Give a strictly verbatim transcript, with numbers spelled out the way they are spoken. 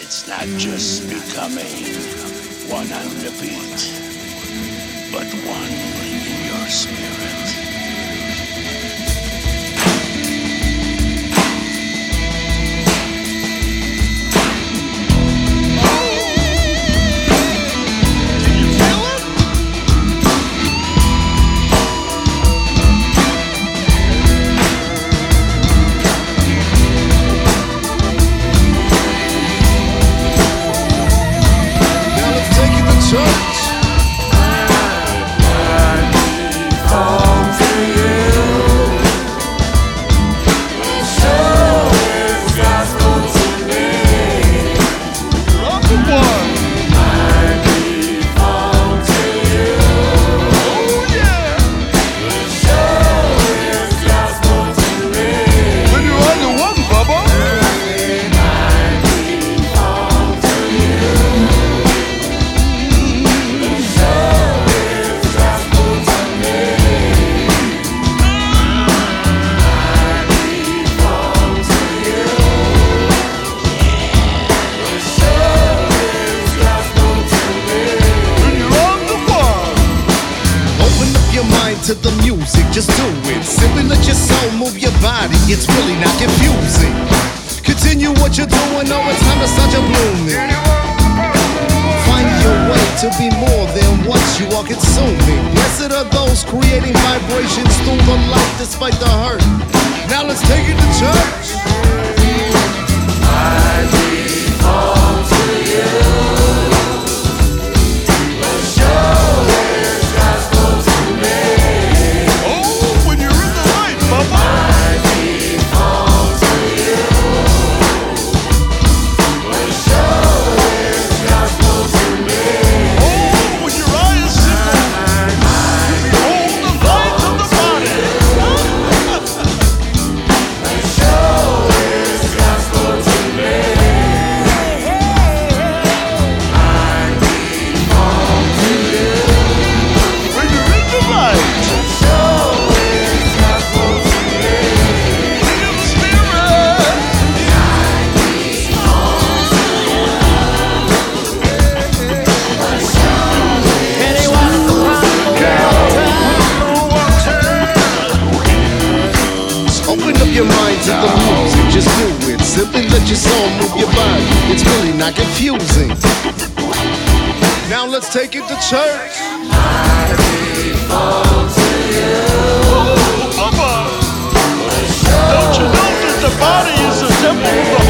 It's not just becoming one on the beat, but one in your spirit. To the music, just do it. Simply let your soul move your body. It's really not confusing. Continue what you're doing. Oh, it's time to start your blooming. Find your way to be more than what you are consuming. Blessed are those creating vibrations through the light despite the hurt. Now let's take it to church. I belong to you. Your mind to the music, just do it. Simply let your soul move your body. It's really not confusing. Now let's take it to church. I belong to you. Oh, Don't you know that the body is a temple of the